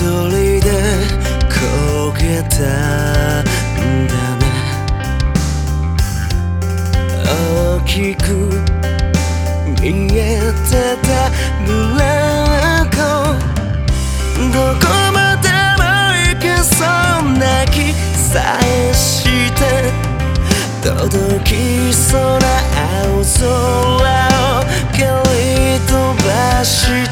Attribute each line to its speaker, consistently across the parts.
Speaker 1: 人で焦げたんだね。大きく見えてたブランコ、どこまでも行けそうな気さえして届きそうな青空を蹴り飛ばした。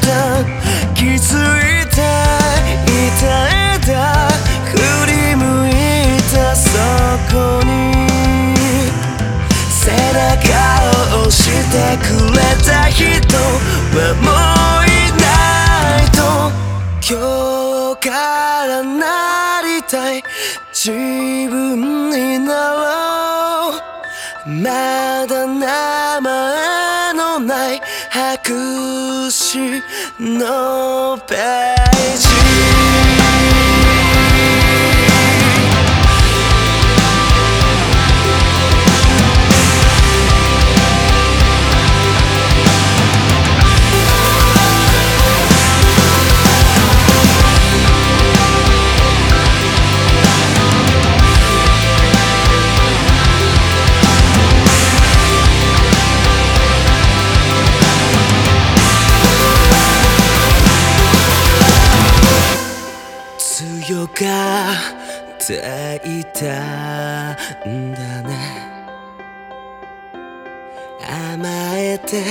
Speaker 1: 気づいた痛いだ振り向いたそこに背中を押してくれた人はもういないと。今日からなりたい自分になろう。まだ名前のない白紙のページ。強がっていたんだね。甘えて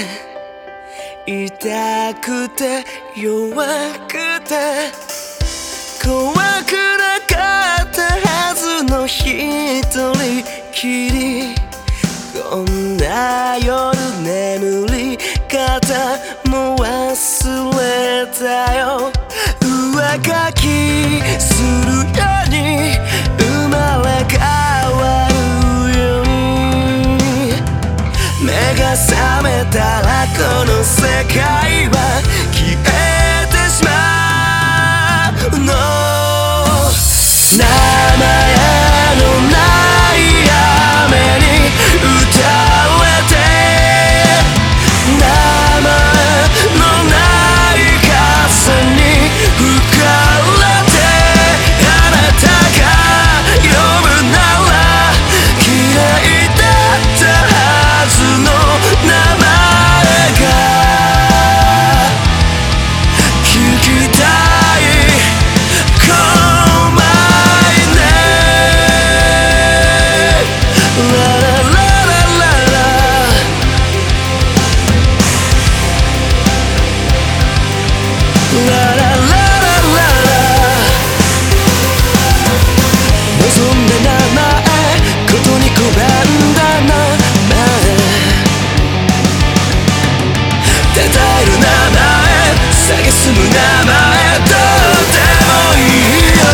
Speaker 1: 痛くて弱くて怖くなかったはずの一人きり。こんな夜眠り方も忘れたよ。上書きするように生まれ変わるように。目が覚めたらこの世界は消えてしまうの。名前のない雨に打たれて、名前のない風に吹かれて、あなたが呼ぶなら嫌いだったはずの名前が聞きたい。Call my name。 ララララララララ望んだ名前、ことに拒んだ名前、たたえる名前、蔑む名前、どうでもいいよ。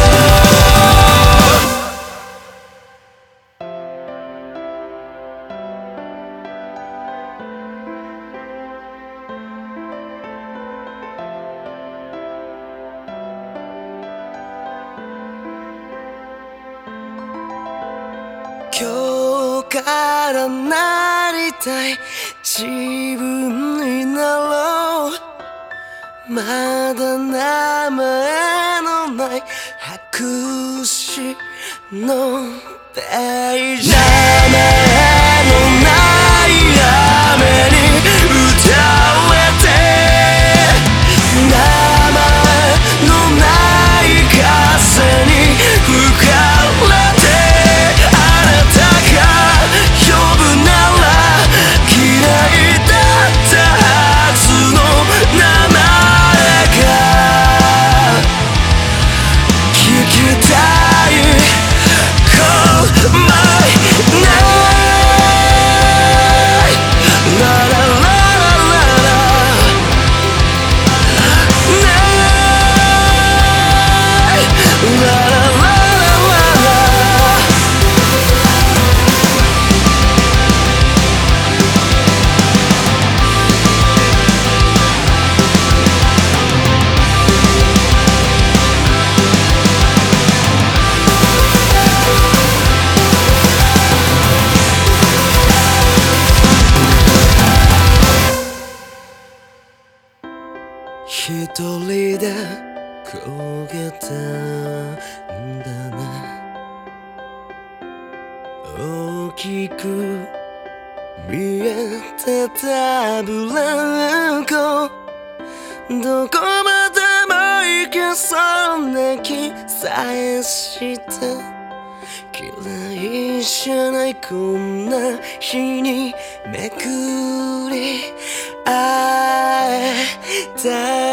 Speaker 1: 今日からなりたい自分になろう。まだ名前のない白紙のページ。名前のない雨に打たれて、名前のない風に吹かれて、一人で焦げたんだな。大きく見えてたブランコ、どこまでも行けそうな気さえした。嫌いじゃないこんな日にめくり会えた